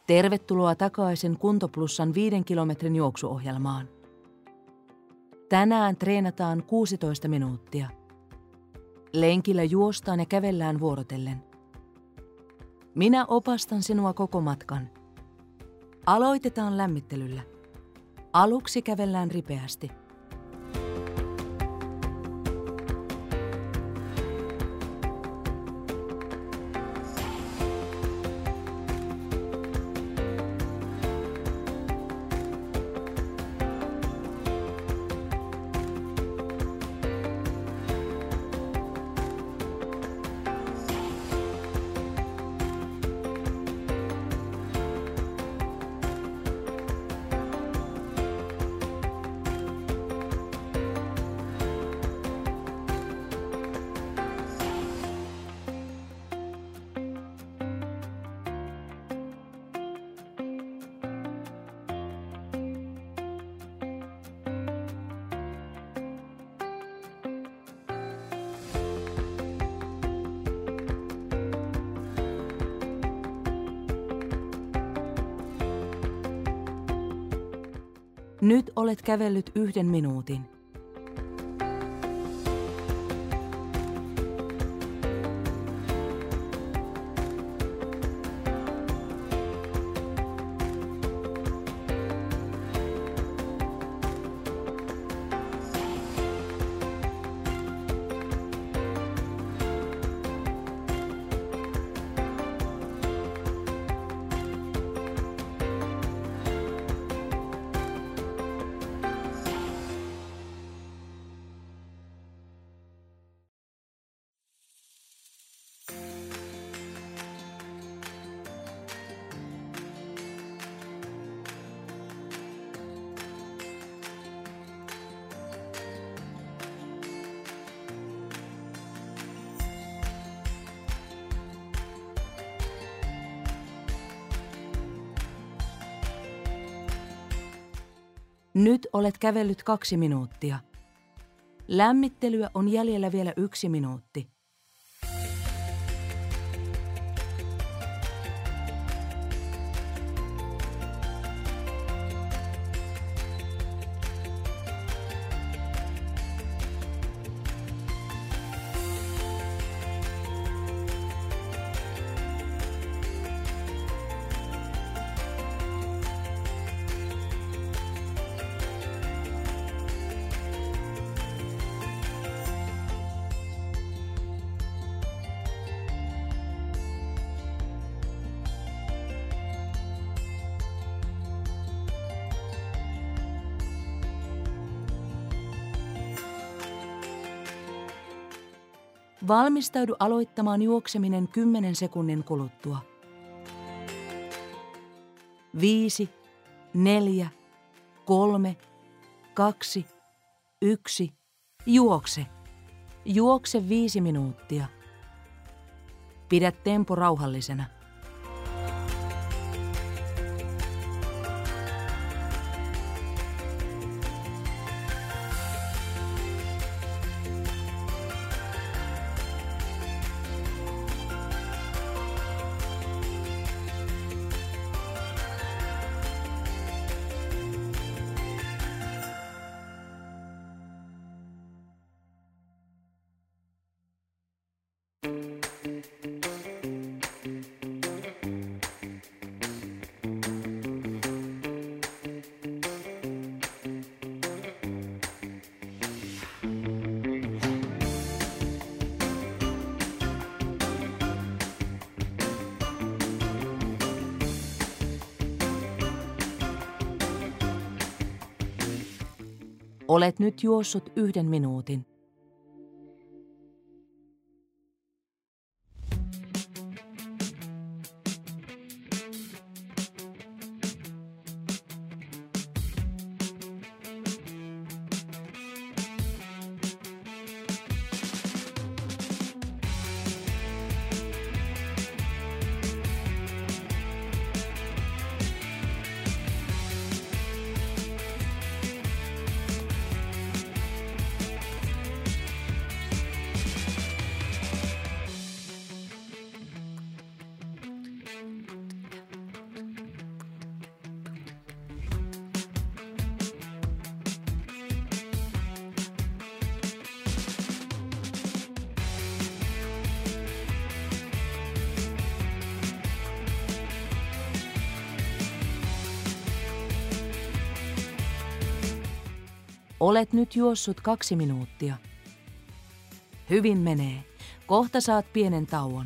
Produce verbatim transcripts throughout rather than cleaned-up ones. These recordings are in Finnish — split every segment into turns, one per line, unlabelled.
Tervetuloa takaisin Kuntoplussan viiden kilometrin juoksuohjelmaan. Tänään treenataan kuusitoista minuuttia. Lenkillä juostaan ja kävellään vuorotellen. Minä opastan sinua koko matkan. Aloitetaan lämmittelyllä. Aluksi kävellään ripeästi. Nyt olet kävellyt yhden minuutin. Nyt olet kävellyt kaksi minuuttia. Lämmittelyä on jäljellä vielä yksi minuutti. Valmistaudu aloittamaan juokseminen kymmenen sekunnin kuluttua. Viisi, neljä, kolme, kaksi, yksi, juokse. Juokse viisi minuuttia. Pidä tempo rauhallisena. Olet nyt juossut yhden minuutin. Olet nyt juossut kaksi minuuttia. Hyvin menee. Kohta saat pienen tauon.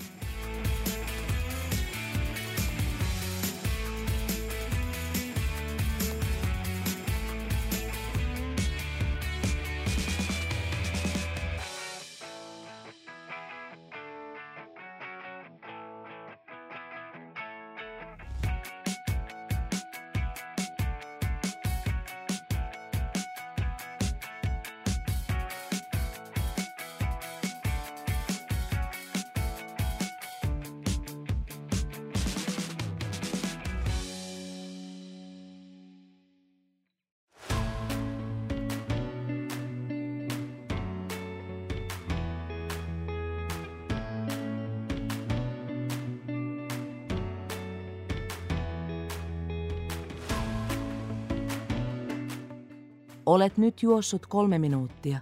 Olet nyt juossut kolme minuuttia.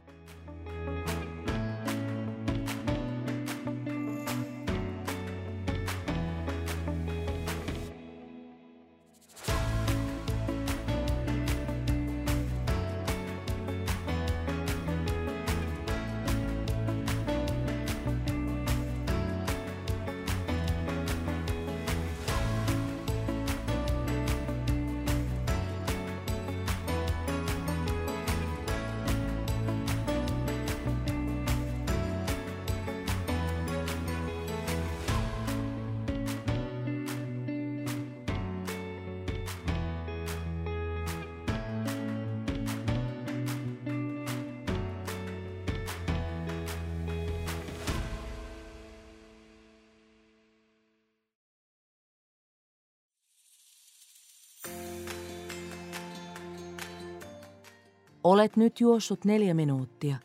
Olet nyt juossut neljä minuuttia.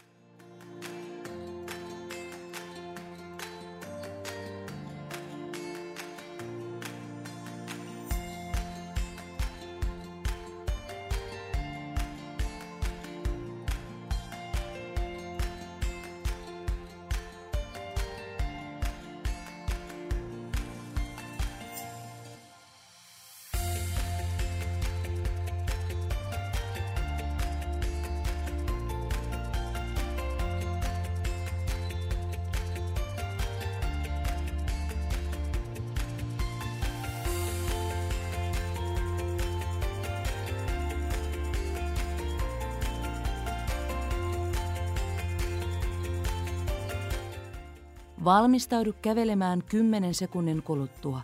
Valmistaudu kävelemään kymmenen sekunnin kuluttua.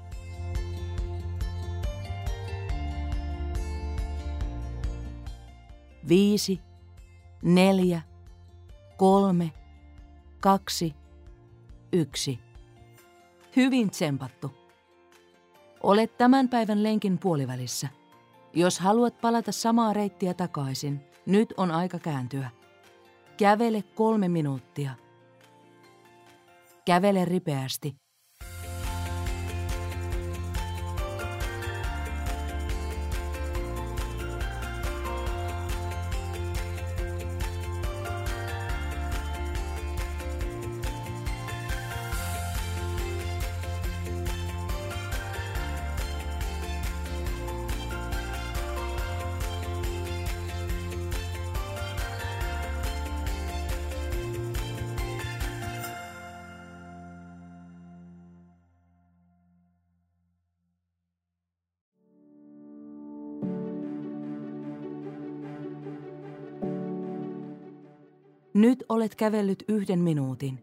Viisi, neljä, kolme, kaksi, yksi. Hyvin tsempattu. Olet tämän päivän lenkin puolivälissä. Jos haluat palata samaa reittiä takaisin, nyt on aika kääntyä. Kävele kolme minuuttia. Kävele ripeästi. Nyt olet kävellyt yhden minuutin.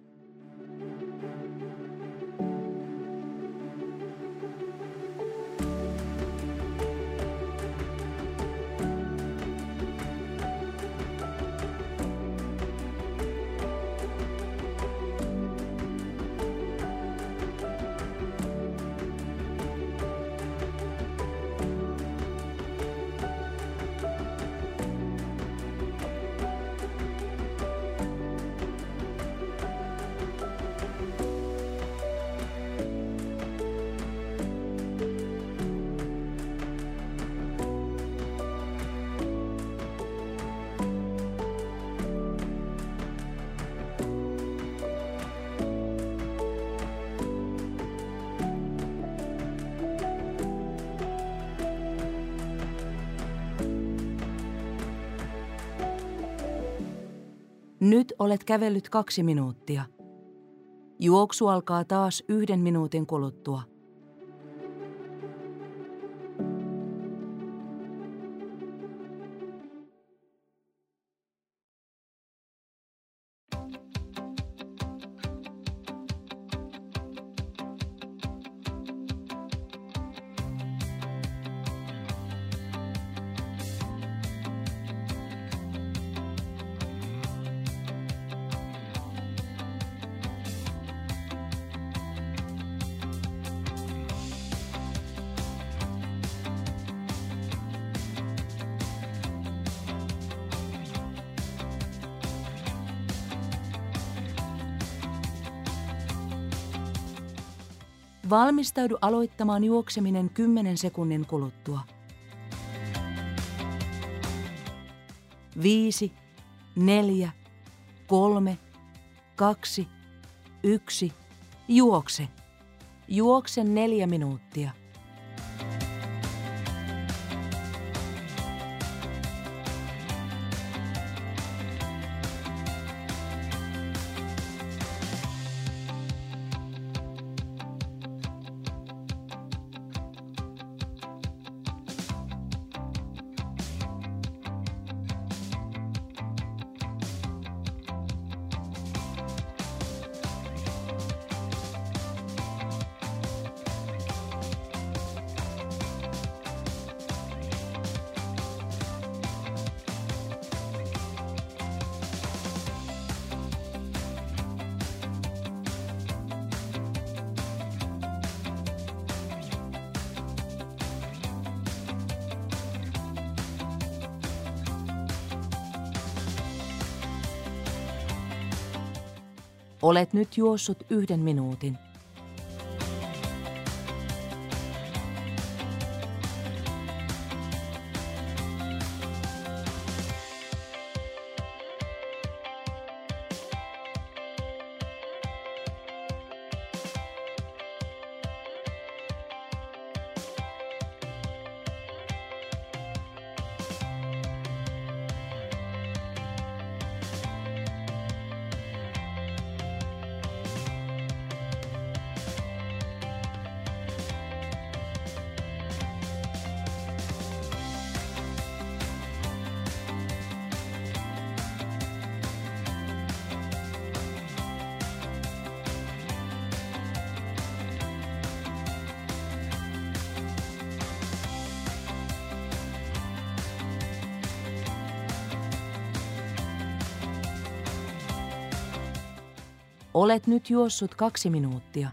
Nyt olet kävellyt kaksi minuuttia. Juoksu alkaa taas yhden minuutin kuluttua. Valmistaudu aloittamaan juokseminen kymmenen sekunnin kuluttua. Viisi, neljä, kolme, kaksi, yksi, juokse. Juokse neljä minuuttia. Olet nyt juossut yhden minuutin. Olet nyt juossut kaksi minuuttia.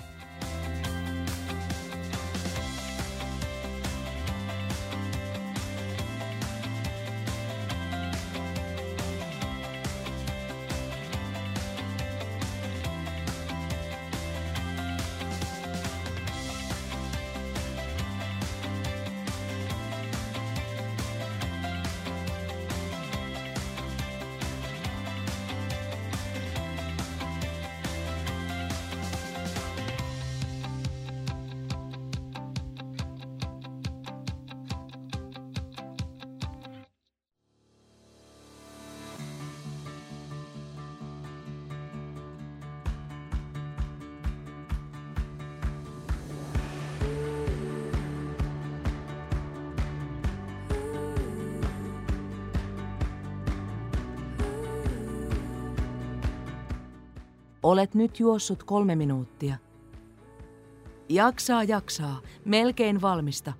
Olet nyt juossut kolme minuuttia. Jaksaa, jaksaa. Melkein valmista.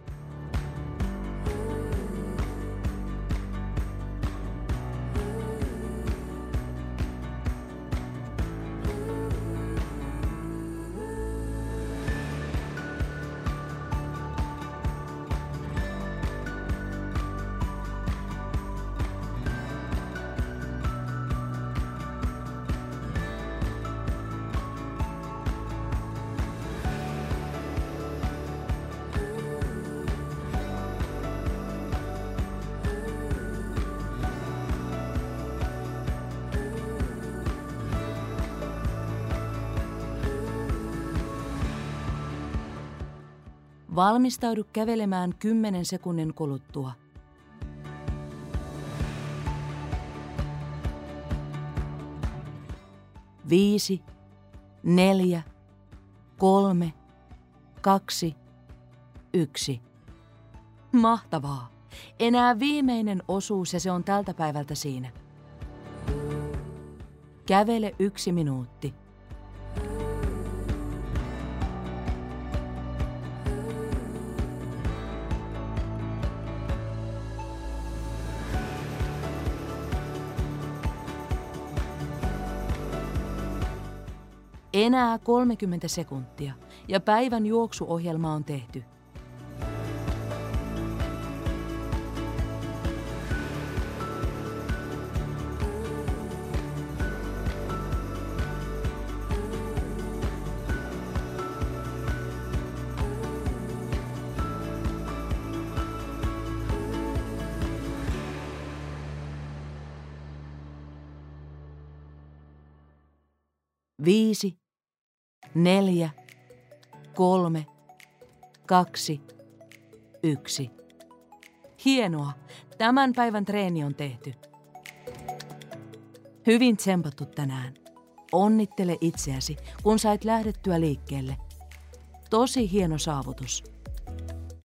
Valmistaudu kävelemään kymmenen sekunnin kuluttua. Viisi, neljä, kolme, kaksi, yksi. Mahtavaa! Enää viimeinen osuus ja se on tältä päivältä siinä. Kävele yksi minuutti. Enää kolmekymmentä sekuntia ja päivän juoksuohjelma on tehty. Viisi, neljä, kolme, kaksi, yksi. Hienoa! Tämän päivän treeni on tehty. Hyvin tsempattu tänään. Onnittele itseäsi, kun sait lähdettyä liikkeelle. Tosi hieno saavutus.